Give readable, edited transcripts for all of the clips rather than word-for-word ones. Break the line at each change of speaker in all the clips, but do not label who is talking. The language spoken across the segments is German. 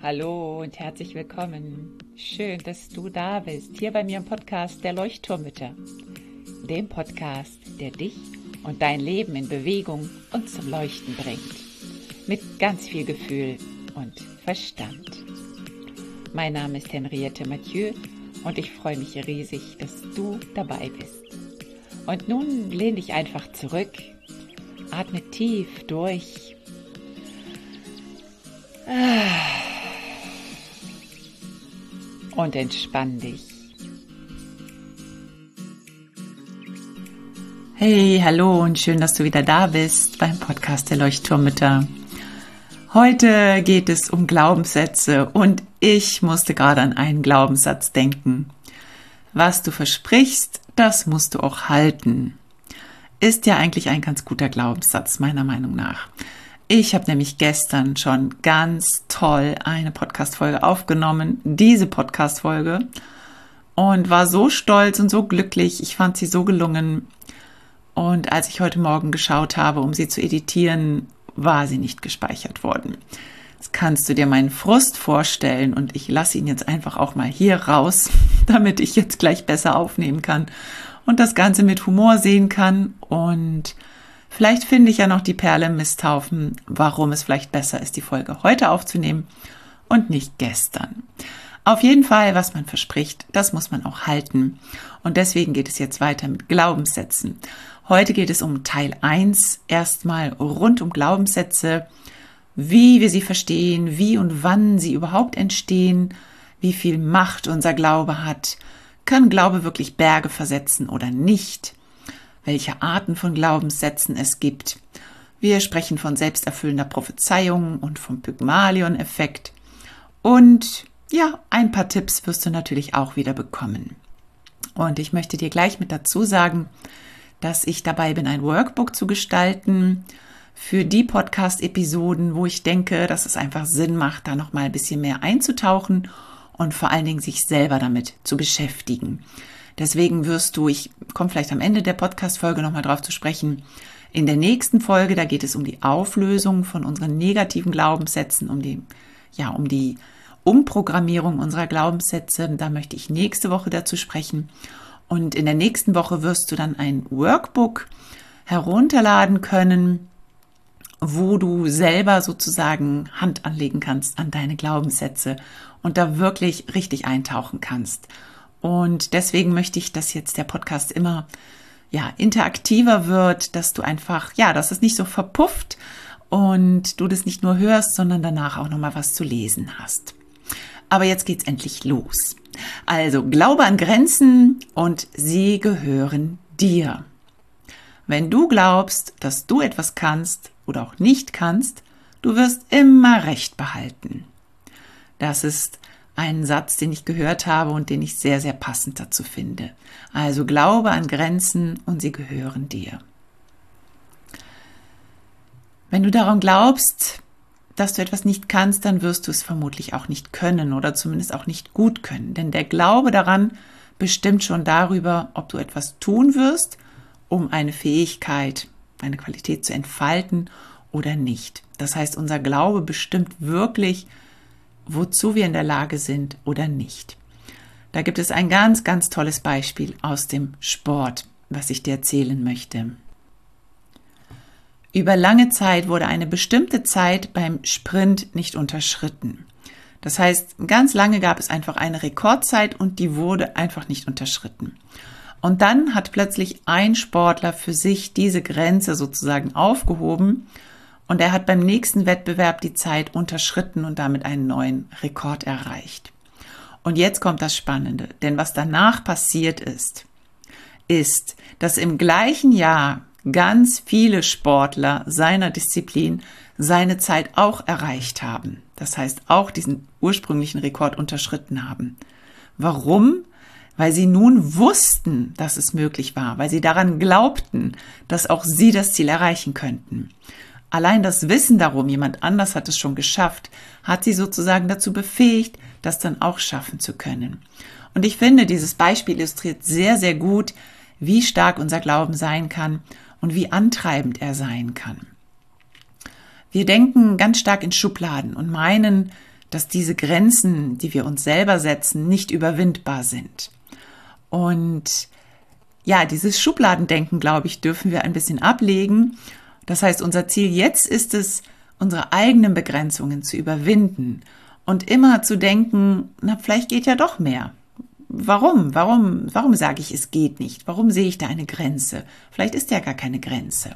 Hallo und herzlich willkommen. Schön, dass du da bist, hier bei mir im Podcast der Leuchtturmmütter. Dem Podcast, der dich und dein Leben in Bewegung und zum Leuchten bringt. Mit ganz viel Gefühl und Verstand. Mein Name ist Henriette Mathieu und ich freue mich riesig, dass du dabei bist. Und nun lehn dich einfach zurück, atme tief durch. Und entspann dich. Hey, hallo und schön, dass du wieder da bist beim Podcast der Leuchtturmmütter. Heute geht es um Glaubenssätze und ich musste gerade an einen Glaubenssatz denken. Was du versprichst, das musst du auch halten. Ist ja eigentlich ein ganz guter Glaubenssatz, meiner Meinung nach. Ich habe nämlich gestern schon ganz toll eine Podcast-Folge aufgenommen, diese Podcast-Folge, und war so stolz und so glücklich. Ich fand sie so gelungen. Und als ich heute Morgen geschaut habe, um sie zu editieren, war sie nicht gespeichert worden. Jetzt kannst du dir meinen Frust vorstellen und ich lasse ihn jetzt einfach auch mal hier raus, damit ich jetzt gleich besser aufnehmen kann und das Ganze mit Humor sehen kann. Und vielleicht finde ich ja noch die Perle im Misthaufen, warum es vielleicht besser ist, die Folge heute aufzunehmen und nicht gestern. Auf jeden Fall, was man verspricht, das muss man auch halten. Und deswegen geht es jetzt weiter mit Glaubenssätzen. Heute geht es um Teil 1, erstmal rund um Glaubenssätze, wie wir sie verstehen, wie und wann sie überhaupt entstehen, wie viel Macht unser Glaube hat, kann Glaube wirklich Berge versetzen oder nicht, welche Arten von Glaubenssätzen es gibt. Wir sprechen von selbsterfüllender Prophezeiung und vom Pygmalion-Effekt. Und ja, ein paar Tipps wirst du natürlich auch wieder bekommen. Und ich möchte dir gleich mit dazu sagen, dass ich dabei bin, ein Workbook zu gestalten für die Podcast-Episoden, wo ich denke, dass es einfach Sinn macht, da noch mal ein bisschen mehr einzutauchen und vor allen Dingen sich selber damit zu beschäftigen. Deswegen wirst du, ich komme vielleicht am Ende der Podcast-Folge nochmal drauf zu sprechen, in der nächsten Folge, da geht es um die Auflösung von unseren negativen Glaubenssätzen, um die Umprogrammierung unserer Glaubenssätze. Da möchte ich nächste Woche dazu sprechen. Und in der nächsten Woche wirst du dann ein Workbook herunterladen können, wo du selber sozusagen Hand anlegen kannst an deine Glaubenssätze und da wirklich richtig eintauchen kannst. Und deswegen möchte ich, dass jetzt der Podcast immer interaktiver wird, dass du einfach, dass es nicht so verpufft und du das nicht nur hörst, sondern danach auch nochmal was zu lesen hast. Aber jetzt geht's endlich los. Also, glaube an Grenzen und sie gehören dir. Wenn du glaubst, dass du etwas kannst oder auch nicht kannst, du wirst immer Recht behalten. Das ist ein Satz, den ich gehört habe und den ich sehr, sehr passend dazu finde. Also glaube an Grenzen und sie gehören dir. Wenn du daran glaubst, dass du etwas nicht kannst, dann wirst du es vermutlich auch nicht können oder zumindest auch nicht gut können. Denn der Glaube daran bestimmt schon darüber, ob du etwas tun wirst, um eine Fähigkeit, eine Qualität zu entfalten oder nicht. Das heißt, unser Glaube bestimmt wirklich, wozu wir in der Lage sind oder nicht. Da gibt es ein ganz, ganz tolles Beispiel aus dem Sport, was ich dir erzählen möchte. Über lange Zeit wurde eine bestimmte Zeit beim Sprint nicht unterschritten. Das heißt, ganz lange gab es einfach eine Rekordzeit und die wurde einfach nicht unterschritten. Und dann hat plötzlich ein Sportler für sich diese Grenze sozusagen aufgehoben und er hat beim nächsten Wettbewerb die Zeit unterschritten und damit einen neuen Rekord erreicht. Und jetzt kommt das Spannende, denn was danach passiert ist, dass im gleichen Jahr ganz viele Sportler seiner Disziplin seine Zeit auch erreicht haben. Das heißt, auch diesen ursprünglichen Rekord unterschritten haben. Warum? Weil sie nun wussten, dass es möglich war, weil sie daran glaubten, dass auch sie das Ziel erreichen könnten. Allein das Wissen darum, jemand anders hat es schon geschafft, hat sie sozusagen dazu befähigt, das dann auch schaffen zu können. Und ich finde, dieses Beispiel illustriert sehr, sehr gut, wie stark unser Glauben sein kann und wie antreibend er sein kann. Wir denken ganz stark in Schubladen und meinen, dass diese Grenzen, die wir uns selber setzen, nicht überwindbar sind. Und ja, dieses Schubladendenken, glaube ich, dürfen wir ein bisschen ablegen. Das heißt, unser Ziel jetzt ist es, unsere eigenen Begrenzungen zu überwinden und immer zu denken, na, vielleicht geht ja doch mehr. Warum sage ich, es geht nicht? Warum sehe ich da eine Grenze? Vielleicht ist ja gar keine Grenze.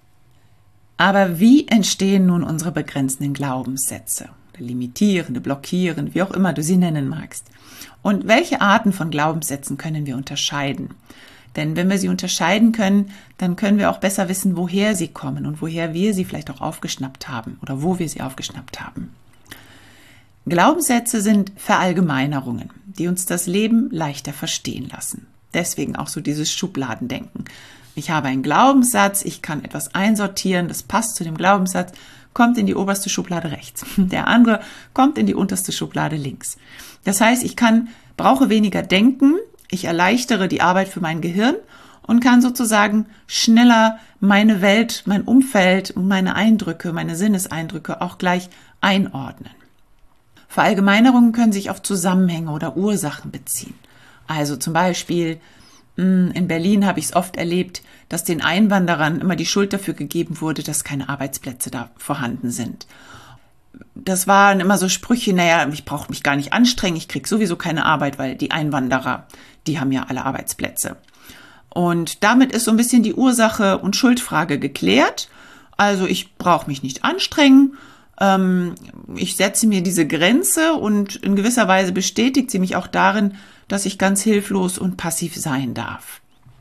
Aber wie entstehen nun unsere begrenzenden Glaubenssätze? Limitierende, blockierende, wie auch immer du sie nennen magst. Und welche Arten von Glaubenssätzen können wir unterscheiden? Denn wenn wir sie unterscheiden können, dann können wir auch besser wissen, woher sie kommen und woher wir sie vielleicht auch aufgeschnappt haben oder wo wir sie aufgeschnappt haben. Glaubenssätze sind Verallgemeinerungen, die uns das Leben leichter verstehen lassen. Deswegen auch so dieses Schubladendenken. Ich habe einen Glaubenssatz, ich kann etwas einsortieren, das passt zu dem Glaubenssatz, kommt in die oberste Schublade rechts. Der andere kommt in die unterste Schublade links. Das heißt, ich brauche weniger denken, ich erleichtere die Arbeit für mein Gehirn und kann sozusagen schneller meine Welt, mein Umfeld und meine Eindrücke, meine Sinneseindrücke auch gleich einordnen. Verallgemeinerungen können sich auf Zusammenhänge oder Ursachen beziehen. Also zum Beispiel in Berlin habe ich es oft erlebt, dass den Einwanderern immer die Schuld dafür gegeben wurde, dass keine Arbeitsplätze da vorhanden sind. Das waren immer so Sprüche, naja, ich brauche mich gar nicht anstrengen, ich kriege sowieso keine Arbeit, weil die Einwanderer, die haben ja alle Arbeitsplätze. Und damit ist so ein bisschen die Ursache und Schuldfrage geklärt. Also ich brauche mich nicht anstrengen, ich setze mir diese Grenze und in gewisser Weise bestätigt sie mich auch darin, dass ich ganz hilflos und passiv sein darf.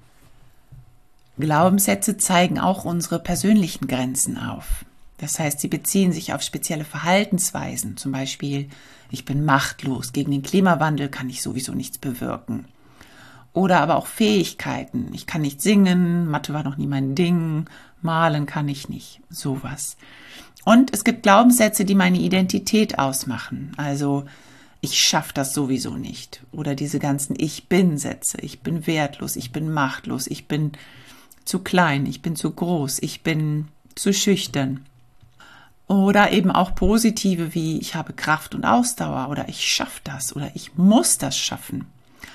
Glaubenssätze zeigen auch unsere persönlichen Grenzen auf. Das heißt, sie beziehen sich auf spezielle Verhaltensweisen. Zum Beispiel, ich bin machtlos, gegen den Klimawandel kann ich sowieso nichts bewirken. Oder aber auch Fähigkeiten. Ich kann nicht singen, Mathe war noch nie mein Ding, malen kann ich nicht, sowas. Und es gibt Glaubenssätze, die meine Identität ausmachen. Also, ich schaffe das sowieso nicht. Oder diese ganzen Ich-Bin-Sätze. Ich bin wertlos, ich bin machtlos, ich bin zu klein, ich bin zu groß, ich bin zu schüchtern. Oder eben auch positive wie ich habe Kraft und Ausdauer oder ich schaffe das oder ich muss das schaffen.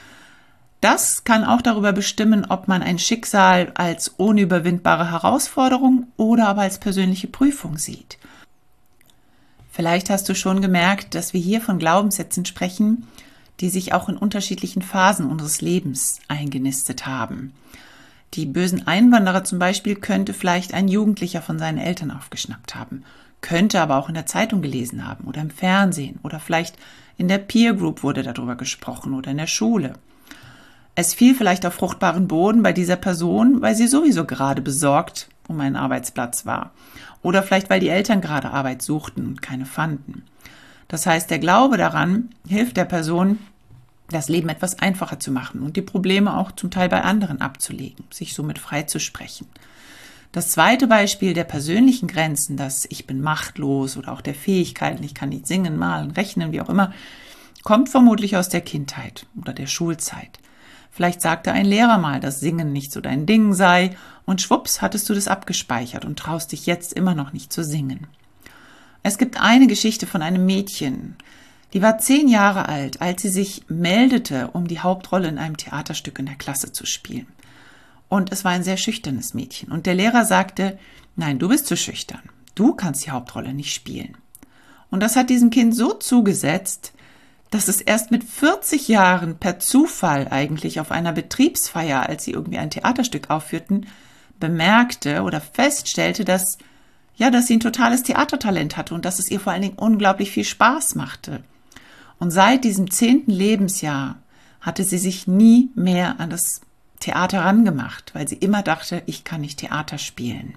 Das kann auch darüber bestimmen, ob man ein Schicksal als unüberwindbare Herausforderung oder aber als persönliche Prüfung sieht. Vielleicht hast du schon gemerkt, dass wir hier von Glaubenssätzen sprechen, die sich auch in unterschiedlichen Phasen unseres Lebens eingenistet haben. Die bösen Einwanderer zum Beispiel könnte vielleicht ein Jugendlicher von seinen Eltern aufgeschnappt haben, könnte aber auch in der Zeitung gelesen haben oder im Fernsehen oder vielleicht in der Peer Group wurde darüber gesprochen oder in der Schule. Es fiel vielleicht auf fruchtbaren Boden bei dieser Person, weil sie sowieso gerade besorgt um einen Arbeitsplatz war. Oder vielleicht, weil die Eltern gerade Arbeit suchten und keine fanden. Das heißt, der Glaube daran hilft der Person, das Leben etwas einfacher zu machen und die Probleme auch zum Teil bei anderen abzulegen, sich somit freizusprechen. Das zweite Beispiel der persönlichen Grenzen, das ich bin machtlos oder auch der Fähigkeiten, ich kann nicht singen, malen, rechnen, wie auch immer, kommt vermutlich aus der Kindheit oder der Schulzeit. Vielleicht sagte ein Lehrer mal, dass Singen nicht so dein Ding sei und schwupps hattest du das abgespeichert und traust dich jetzt immer noch nicht zu singen. Es gibt eine Geschichte von einem Mädchen, die war 10 Jahre alt, als sie sich meldete, um die Hauptrolle in einem Theaterstück in der Klasse zu spielen. Und es war ein sehr schüchternes Mädchen. Und der Lehrer sagte, nein, du bist zu schüchtern. Du kannst die Hauptrolle nicht spielen. Und das hat diesem Kind so zugesetzt, dass es erst mit 40 Jahren per Zufall eigentlich auf einer Betriebsfeier, als sie irgendwie ein Theaterstück aufführten, bemerkte oder feststellte, dass sie ein totales Theatertalent hatte und dass es ihr vor allen Dingen unglaublich viel Spaß machte. Und seit diesem 10. Lebensjahr hatte sie sich nie mehr an das Theater rangemacht, weil sie immer dachte, ich kann nicht Theater spielen.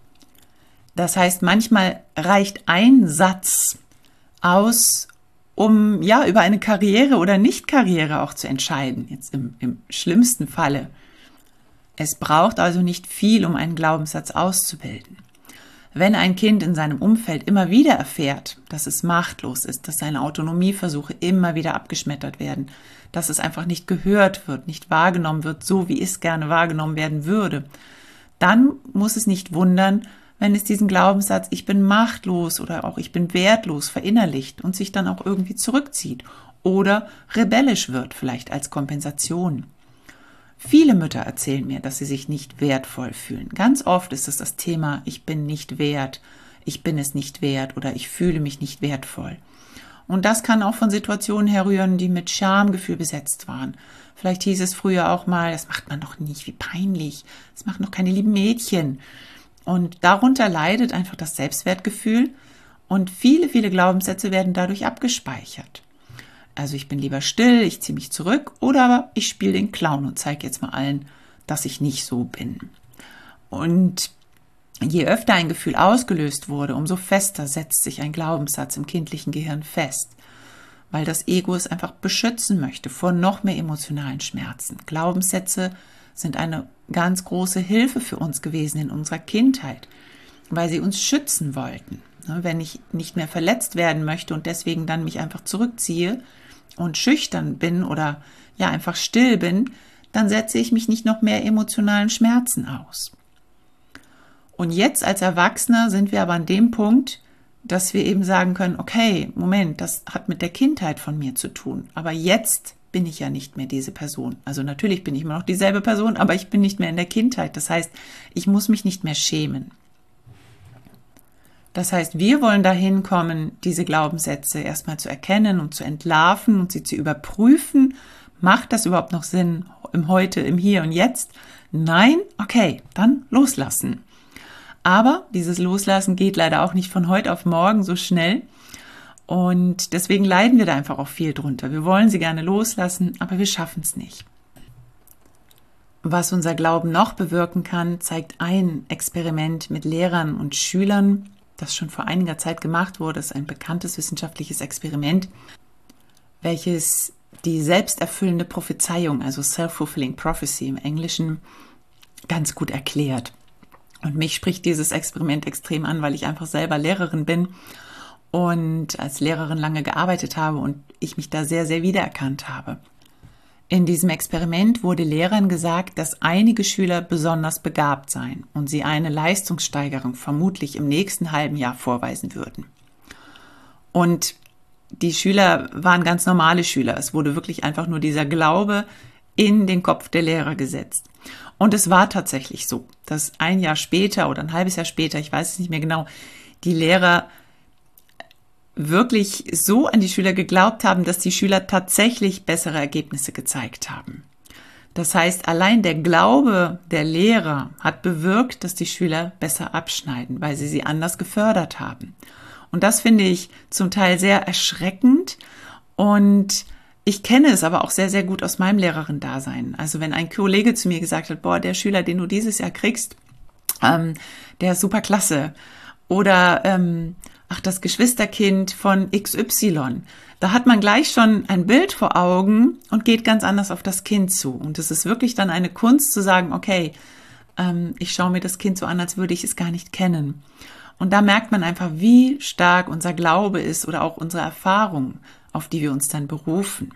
Das heißt, manchmal reicht ein Satz aus, um über eine Karriere oder Nicht-Karriere auch zu entscheiden, jetzt im schlimmsten Falle. Es braucht also nicht viel, um einen Glaubenssatz auszubilden. Wenn ein Kind in seinem Umfeld immer wieder erfährt, dass es machtlos ist, dass seine Autonomieversuche immer wieder abgeschmettert werden, dass es einfach nicht gehört wird, nicht wahrgenommen wird, so wie es gerne wahrgenommen werden würde, dann muss es nicht wundern, wenn es diesen Glaubenssatz, ich bin machtlos oder auch ich bin wertlos verinnerlicht und sich dann auch irgendwie zurückzieht oder rebellisch wird, vielleicht als Kompensation. Viele Mütter erzählen mir, dass sie sich nicht wertvoll fühlen. Ganz oft ist es das Thema, ich bin nicht wert, ich bin es nicht wert oder ich fühle mich nicht wertvoll. Und das kann auch von Situationen herrühren, die mit Schamgefühl besetzt waren. Vielleicht hieß es früher auch mal, das macht man doch nicht, wie peinlich, das machen doch keine lieben Mädchen. Und darunter leidet einfach das Selbstwertgefühl und viele, viele Glaubenssätze werden dadurch abgespeichert. Also ich bin lieber still, ich ziehe mich zurück oder aber ich spiele den Clown und zeige jetzt mal allen, dass ich nicht so bin. Und je öfter ein Gefühl ausgelöst wurde, umso fester setzt sich ein Glaubenssatz im kindlichen Gehirn fest, weil das Ego es einfach beschützen möchte vor noch mehr emotionalen Schmerzen. Glaubenssätze sind eine ganz große Hilfe für uns gewesen in unserer Kindheit, weil sie uns schützen wollten. Wenn ich nicht mehr verletzt werden möchte und deswegen dann mich einfach zurückziehe und schüchtern bin oder ja einfach still bin, dann setze ich mich nicht noch mehr emotionalen Schmerzen aus. Und jetzt als Erwachsener sind wir aber an dem Punkt, dass wir eben sagen können, okay, Moment, das hat mit der Kindheit von mir zu tun, aber jetzt bin ich ja nicht mehr diese Person. Also natürlich bin ich immer noch dieselbe Person, aber ich bin nicht mehr in der Kindheit. Das heißt, ich muss mich nicht mehr schämen. Das heißt, wir wollen dahin kommen, diese Glaubenssätze erstmal zu erkennen und zu entlarven und sie zu überprüfen. Macht das überhaupt noch Sinn im Heute, im Hier und Jetzt? Nein? Okay, dann loslassen. Aber dieses Loslassen geht leider auch nicht von heute auf morgen so schnell. Und deswegen leiden wir da einfach auch viel drunter. Wir wollen sie gerne loslassen, aber wir schaffen es nicht. Was unser Glauben noch bewirken kann, zeigt ein Experiment mit Lehrern und Schülern, das schon vor einiger Zeit gemacht wurde. Das ist ein bekanntes wissenschaftliches Experiment, welches die selbsterfüllende Prophezeiung, also Self-Fulfilling Prophecy im Englischen, ganz gut erklärt. Und mich spricht dieses Experiment extrem an, weil ich einfach selber Lehrerin bin und als Lehrerin lange gearbeitet habe und ich mich da sehr, sehr wiedererkannt habe. In diesem Experiment wurde Lehrern gesagt, dass einige Schüler besonders begabt seien und sie eine Leistungssteigerung vermutlich im nächsten halben Jahr vorweisen würden. Und die Schüler waren ganz normale Schüler. Es wurde wirklich einfach nur dieser Glaube in den Kopf der Lehrer gesetzt. Und es war tatsächlich so, dass ein Jahr später oder ein halbes Jahr später, ich weiß es nicht mehr genau, die Lehrer wirklich so an die Schüler geglaubt haben, dass die Schüler tatsächlich bessere Ergebnisse gezeigt haben. Das heißt, allein der Glaube der Lehrer hat bewirkt, dass die Schüler besser abschneiden, weil sie anders gefördert haben. Und das finde ich zum Teil sehr erschreckend und ich kenne es aber auch sehr, sehr gut aus meinem Lehrerin-Dasein. Also wenn ein Kollege zu mir gesagt hat, boah, der Schüler, den du dieses Jahr kriegst, der ist super klasse. Oder, das Geschwisterkind von XY. Da hat man gleich schon ein Bild vor Augen und geht ganz anders auf das Kind zu. Und es ist wirklich dann eine Kunst zu sagen, okay, ich schaue mir das Kind so an, als würde ich es gar nicht kennen. Und da merkt man einfach, wie stark unser Glaube ist oder auch unsere Erfahrung, auf die wir uns dann berufen.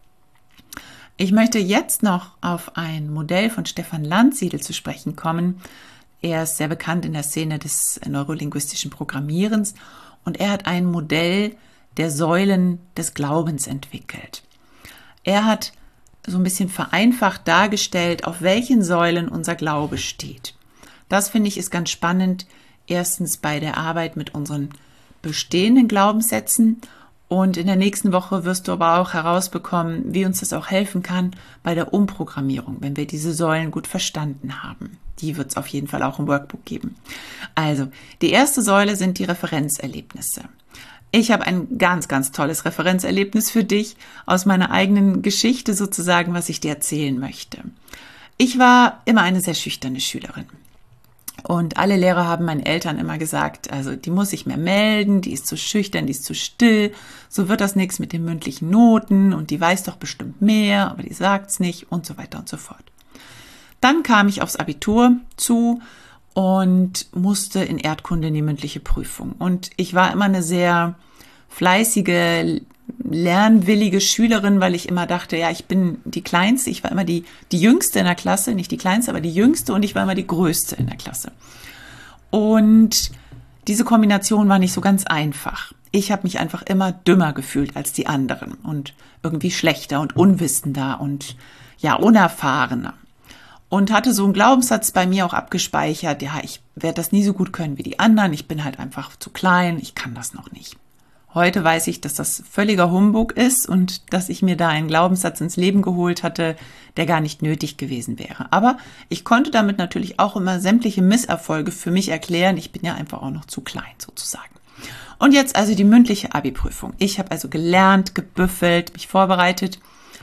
Ich möchte jetzt noch auf ein Modell von Stefan Landsiedel zu sprechen kommen. Er ist sehr bekannt in der Szene des neurolinguistischen Programmierens und er hat ein Modell der Säulen des Glaubens entwickelt. Er hat so ein bisschen vereinfacht dargestellt, auf welchen Säulen unser Glaube steht. Das finde ich ist ganz spannend. Erstens bei der Arbeit mit unseren bestehenden Glaubenssätzen und in der nächsten Woche wirst du aber auch herausbekommen, wie uns das auch helfen kann bei der Umprogrammierung, wenn wir diese Säulen gut verstanden haben. Die wird es auf jeden Fall auch im Workbook geben. Also, die erste Säule sind die Referenzerlebnisse. Ich habe ein ganz, ganz tolles Referenzerlebnis für dich aus meiner eigenen Geschichte sozusagen, was ich dir erzählen möchte. Ich war immer eine sehr schüchterne Schülerin. Und alle Lehrer haben meinen Eltern immer gesagt, also die muss sich mehr melden, die ist zu schüchtern, die ist zu still, so wird das nichts mit den mündlichen Noten und die weiß doch bestimmt mehr, aber die sagt's nicht und so weiter und so fort. Dann kam ich aufs Abitur zu und musste in Erdkunde in die mündliche Prüfung. Und ich war immer eine sehr fleißige, lernwillige Schülerin, weil ich immer dachte, ja, ich bin die Kleinste, ich war immer die Jüngste in der Klasse, nicht die Kleinste, aber die Jüngste und ich war immer die Größte in der Klasse. Und diese Kombination war nicht so ganz einfach. Ich habe mich einfach immer dümmer gefühlt als die anderen und irgendwie schlechter und unwissender und ja, unerfahrener. Und hatte so einen Glaubenssatz bei mir auch abgespeichert, ja, ich werde das nie so gut können wie die anderen, ich bin halt einfach zu klein, ich kann das noch nicht. Heute weiß ich, dass das völliger Humbug ist und dass ich mir da einen Glaubenssatz ins Leben geholt hatte, der gar nicht nötig gewesen wäre. Aber ich konnte damit natürlich auch immer sämtliche Misserfolge für mich erklären. Ich bin ja einfach auch noch zu klein sozusagen. Und jetzt also die mündliche Abi-Prüfung. Ich habe also gelernt, gebüffelt, mich vorbereitet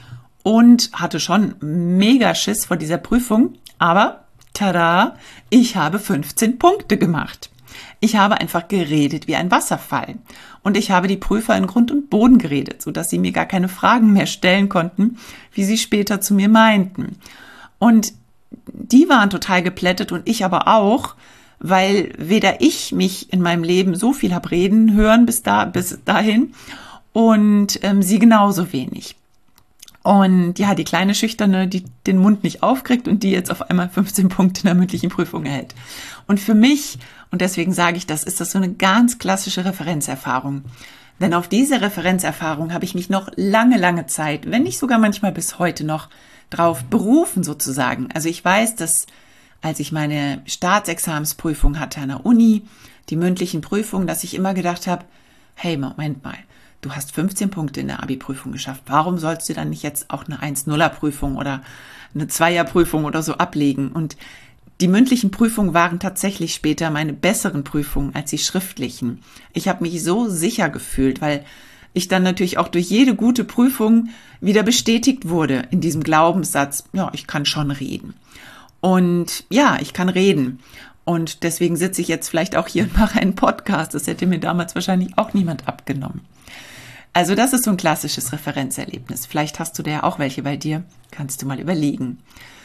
und hatte schon mega Schiss vor dieser Prüfung. Aber, tada, ich habe 15 Punkte gemacht. Ich habe einfach geredet wie ein Wasserfall. Und ich habe die Prüfer in Grund und Boden geredet, sodass sie mir gar keine Fragen mehr stellen konnten, wie sie später zu mir meinten. Und die waren total geplättet und ich aber auch, weil weder ich mich in meinem Leben so viel habe reden hören bis dahin und sie genauso wenig. Und ja, die kleine Schüchterne, die den Mund nicht aufkriegt und die jetzt auf einmal 15 Punkte in der mündlichen Prüfung erhält. Und für mich, und deswegen sage ich das, ist das so eine ganz klassische Referenzerfahrung. Denn auf diese Referenzerfahrung habe ich mich noch lange, lange Zeit, wenn nicht sogar manchmal bis heute noch, drauf berufen sozusagen. Also ich weiß, dass als ich meine Staatsexamensprüfung hatte an der Uni, die mündlichen Prüfungen, dass ich immer gedacht habe, hey, Moment mal, du hast 15 Punkte in der Abi-Prüfung geschafft. Warum sollst du dann nicht jetzt auch eine 1-0er-Prüfung oder eine 2er-Prüfung oder so ablegen? Und die mündlichen Prüfungen waren tatsächlich später meine besseren Prüfungen als die schriftlichen. Ich habe mich so sicher gefühlt, weil ich dann natürlich auch durch jede gute Prüfung wieder bestätigt wurde in diesem Glaubenssatz, ja, ich kann schon reden. Und ja, ich kann reden. Und deswegen sitze ich jetzt vielleicht auch hier und mache einen Podcast. Das hätte mir damals wahrscheinlich auch niemand abgenommen. Also das ist so ein klassisches Referenzerlebnis. Vielleicht hast du da ja auch welche bei dir. Kannst du mal überlegen.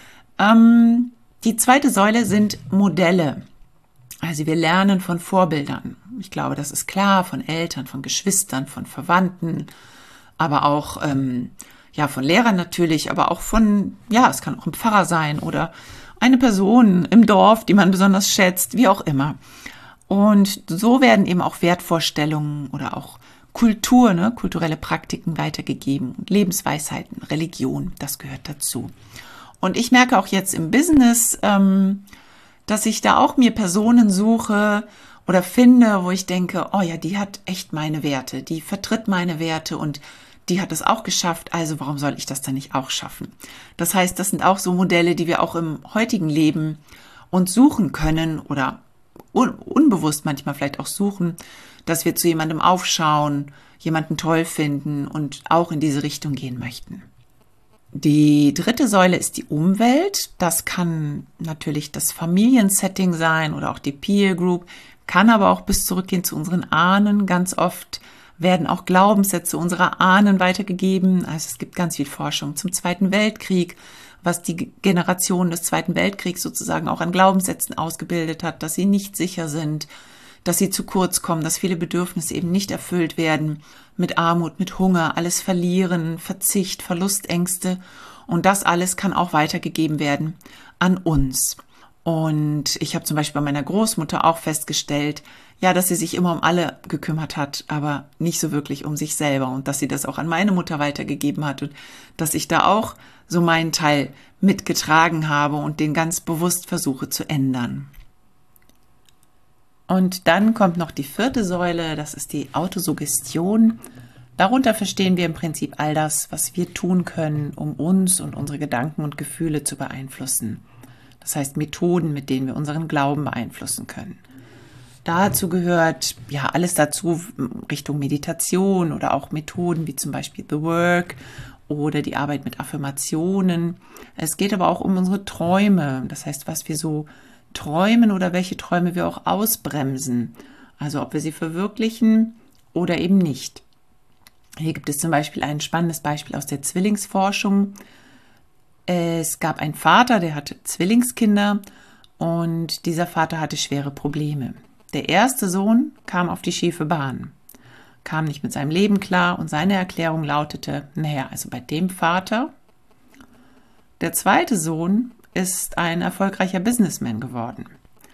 Die zweite Säule sind Modelle. Also wir lernen von Vorbildern. Ich glaube, das ist klar, von Eltern, von Geschwistern, von Verwandten, aber auch von Lehrern natürlich, aber auch von, es kann auch ein Pfarrer sein oder eine Person im Dorf, die man besonders schätzt, wie auch immer. Und so werden eben auch Wertvorstellungen oder auch Kultur, kulturelle Praktiken weitergegeben und Lebensweisheiten, Religion, das gehört dazu. Und ich merke auch jetzt im Business, dass ich da auch mir Personen suche oder finde, wo ich denke, oh ja, die hat echt meine Werte, die vertritt meine Werte und die hat es auch geschafft, also warum soll ich das dann nicht auch schaffen? Das heißt, das sind auch so Modelle, die wir auch im heutigen Leben uns suchen können oder unbewusst manchmal vielleicht auch suchen, dass wir zu jemandem aufschauen, jemanden toll finden und auch in diese Richtung gehen möchten. Die dritte Säule ist die Umwelt. Das kann natürlich das Familiensetting sein oder auch die Peer Group, kann aber auch bis zurückgehen zu unseren Ahnen. Ganz oft werden auch Glaubenssätze unserer Ahnen weitergegeben. Also es gibt ganz viel Forschung zum Zweiten Weltkrieg, was die Generation des Zweiten Weltkriegs sozusagen auch an Glaubenssätzen ausgebildet hat, dass sie nicht sicher sind, dass sie zu kurz kommen, dass viele Bedürfnisse eben nicht erfüllt werden, mit Armut, mit Hunger, alles verlieren, Verzicht, Verlustängste. Und das alles kann auch weitergegeben werden an uns. Und ich habe zum Beispiel bei meiner Großmutter auch festgestellt, dass sie sich immer um alle gekümmert hat, aber nicht so wirklich um sich selber und dass sie das auch an meine Mutter weitergegeben hat und dass ich da auch so meinen Teil mitgetragen habe und den ganz bewusst versuche zu ändern. Und dann kommt noch die vierte Säule, das ist die Autosuggestion. Darunter verstehen wir im Prinzip all das, was wir tun können, um uns und unsere Gedanken und Gefühle zu beeinflussen. Das heißt Methoden, mit denen wir unseren Glauben beeinflussen können. Dazu gehört alles dazu Richtung Meditation oder auch Methoden wie zum Beispiel The Work oder die Arbeit mit Affirmationen. Es geht aber auch um unsere Träume, das heißt, was wir so träumen oder welche Träume wir auch ausbremsen. Also ob wir sie verwirklichen oder eben nicht. Hier gibt es zum Beispiel ein spannendes Beispiel aus der Zwillingsforschung. Es gab einen Vater, der hatte Zwillingskinder und dieser Vater hatte schwere Probleme. Der erste Sohn kam auf die schiefe Bahn, kam nicht mit seinem Leben klar und seine Erklärung lautete, also bei dem Vater. Der zweite Sohn ist ein erfolgreicher Businessman geworden.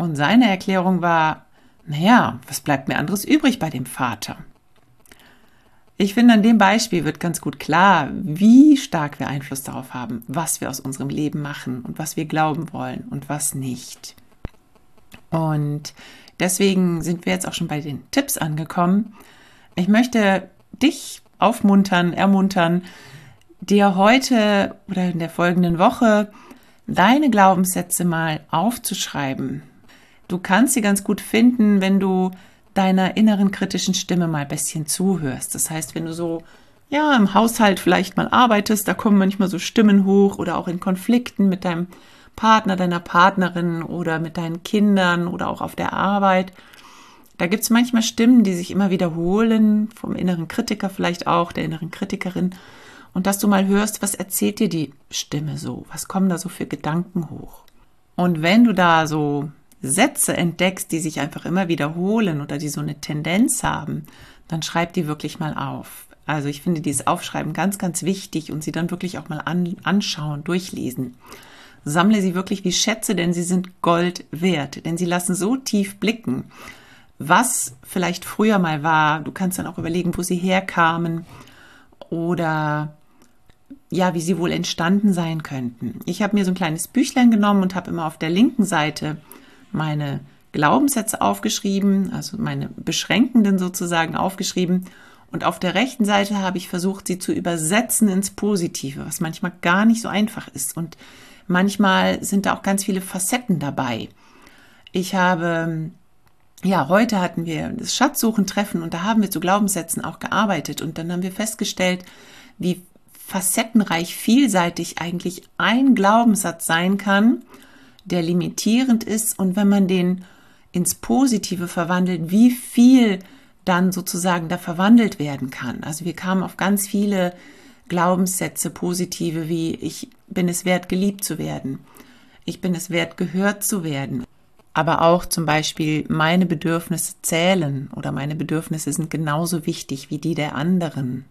Und seine Erklärung war, naja, was bleibt mir anderes übrig bei dem Vater? Ich finde, an dem Beispiel wird ganz gut klar, wie stark wir Einfluss darauf haben, was wir aus unserem Leben machen und was wir glauben wollen und was nicht. Und deswegen sind wir jetzt auch schon bei den Tipps angekommen. Ich möchte dich ermuntern, dir heute oder in der folgenden Woche deine Glaubenssätze mal aufzuschreiben. Du kannst sie ganz gut finden, wenn du deiner inneren kritischen Stimme mal ein bisschen zuhörst. Das heißt, wenn du so im Haushalt vielleicht mal arbeitest, da kommen manchmal so Stimmen hoch oder auch in Konflikten mit deinem Partner, deiner Partnerin oder mit deinen Kindern oder auch auf der Arbeit. Da gibt es manchmal Stimmen, die sich immer wiederholen, vom inneren Kritiker vielleicht auch, der inneren Kritikerin. Und dass du mal hörst, was erzählt dir die Stimme so? Was kommen da so für Gedanken hoch? Und wenn du da so Sätze entdeckst, die sich einfach immer wiederholen oder die so eine Tendenz haben, dann schreib die wirklich mal auf. Also ich finde dieses Aufschreiben ganz, ganz wichtig und sie dann wirklich auch mal anschauen, durchlesen. Sammle sie wirklich wie Schätze, denn sie sind Gold wert, denn sie lassen so tief blicken, was vielleicht früher mal war. Du kannst dann auch überlegen, wo sie herkamen oder wie sie wohl entstanden sein könnten. Ich habe mir so ein kleines Büchlein genommen und habe immer auf der linken Seite meine Glaubenssätze aufgeschrieben, also meine beschränkenden sozusagen aufgeschrieben. Und auf der rechten Seite habe ich versucht, sie zu übersetzen ins Positive, was manchmal gar nicht so einfach ist. Und manchmal sind da auch ganz viele Facetten dabei. Heute hatten wir das Schatzsuchen-Treffen und da haben wir zu Glaubenssätzen auch gearbeitet. Und dann haben wir festgestellt, wie facettenreich, vielseitig eigentlich ein Glaubenssatz sein kann, der limitierend ist, und wenn man den ins Positive verwandelt, wie viel dann sozusagen da verwandelt werden kann. Also wir kamen auf ganz viele Glaubenssätze, positive, wie ich bin es wert, geliebt zu werden. Ich bin es wert, gehört zu werden. Aber auch zum Beispiel, meine Bedürfnisse zählen oder meine Bedürfnisse sind genauso wichtig wie die der anderen.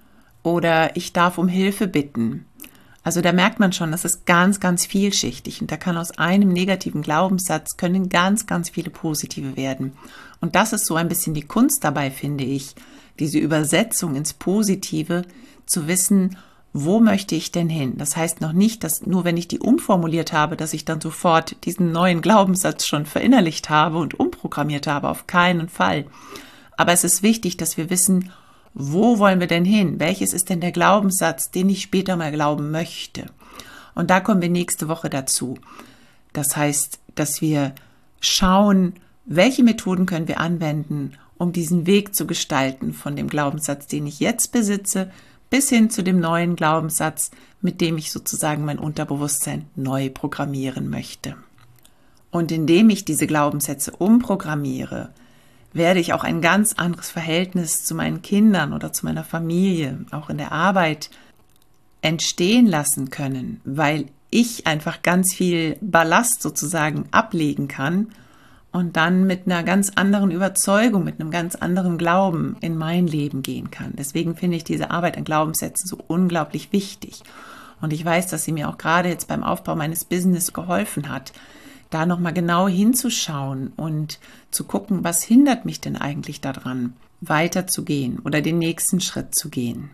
Oder ich darf um Hilfe bitten. Also da merkt man schon, das ist ganz, ganz vielschichtig und da kann aus einem negativen Glaubenssatz können ganz, ganz viele positive werden. Und das ist so ein bisschen die Kunst dabei, finde ich, diese Übersetzung ins Positive, zu wissen, wo möchte ich denn hin? Das heißt noch nicht, dass nur wenn ich die umformuliert habe, dass ich dann sofort diesen neuen Glaubenssatz schon verinnerlicht habe und umprogrammiert habe, auf keinen Fall. Aber es ist wichtig, dass wir wissen, wo wollen wir denn hin? Welches ist denn der Glaubenssatz, den ich später mal glauben möchte? Und da kommen wir nächste Woche dazu. Das heißt, dass wir schauen, welche Methoden können wir anwenden, um diesen Weg zu gestalten von dem Glaubenssatz, den ich jetzt besitze, bis hin zu dem neuen Glaubenssatz, mit dem ich sozusagen mein Unterbewusstsein neu programmieren möchte. Und indem ich diese Glaubenssätze umprogrammiere, werde ich auch ein ganz anderes Verhältnis zu meinen Kindern oder zu meiner Familie, auch in der Arbeit, entstehen lassen können, weil ich einfach ganz viel Ballast sozusagen ablegen kann und dann mit einer ganz anderen Überzeugung, mit einem ganz anderen Glauben in mein Leben gehen kann. Deswegen finde ich diese Arbeit an Glaubenssätzen so unglaublich wichtig. Und ich weiß, dass sie mir auch gerade jetzt beim Aufbau meines Business geholfen hat, da nochmal genau hinzuschauen und zu gucken, was hindert mich denn eigentlich daran, weiterzugehen oder den nächsten Schritt zu gehen.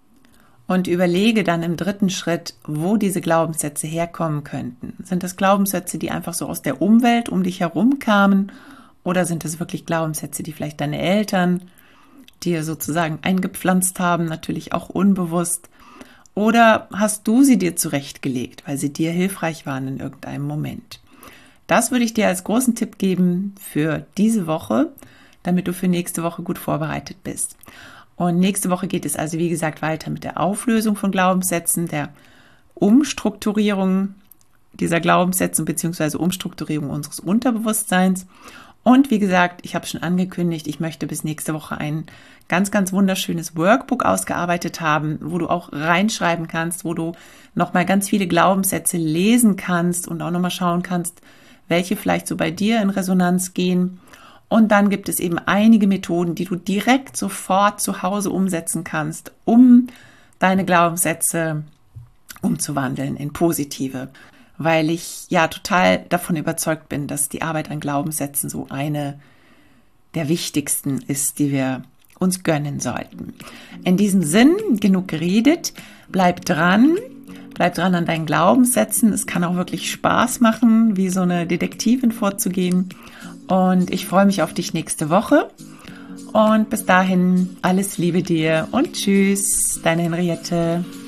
Und überlege dann im dritten Schritt, wo diese Glaubenssätze herkommen könnten. Sind das Glaubenssätze, die einfach so aus der Umwelt um dich herum kamen? Oder sind es wirklich Glaubenssätze, die vielleicht deine Eltern dir sozusagen eingepflanzt haben, natürlich auch unbewusst? Oder hast du sie dir zurechtgelegt, weil sie dir hilfreich waren in irgendeinem Moment? Das würde ich dir als großen Tipp geben für diese Woche, damit du für nächste Woche gut vorbereitet bist. Und nächste Woche geht es also, wie gesagt, weiter mit der Auflösung von Glaubenssätzen, der Umstrukturierung dieser Glaubenssätze bzw. Umstrukturierung unseres Unterbewusstseins. Und wie gesagt, ich habe schon angekündigt, ich möchte bis nächste Woche ein ganz, ganz wunderschönes Workbook ausgearbeitet haben, wo du auch reinschreiben kannst, wo du nochmal ganz viele Glaubenssätze lesen kannst und auch nochmal schauen kannst, welche vielleicht so bei dir in Resonanz gehen. Und dann gibt es eben einige Methoden, die du direkt sofort zu Hause umsetzen kannst, um deine Glaubenssätze umzuwandeln in positive. weil ich ja total davon überzeugt bin, dass die Arbeit an Glaubenssätzen so eine der wichtigsten ist, die wir uns gönnen sollten. In diesem Sinn, genug geredet, bleib dran an deinen Glaubenssätzen. Es kann auch wirklich Spaß machen, wie so eine Detektivin vorzugehen. Und ich freue mich auf dich nächste Woche. Und bis dahin alles Liebe dir und tschüss, deine Henriette.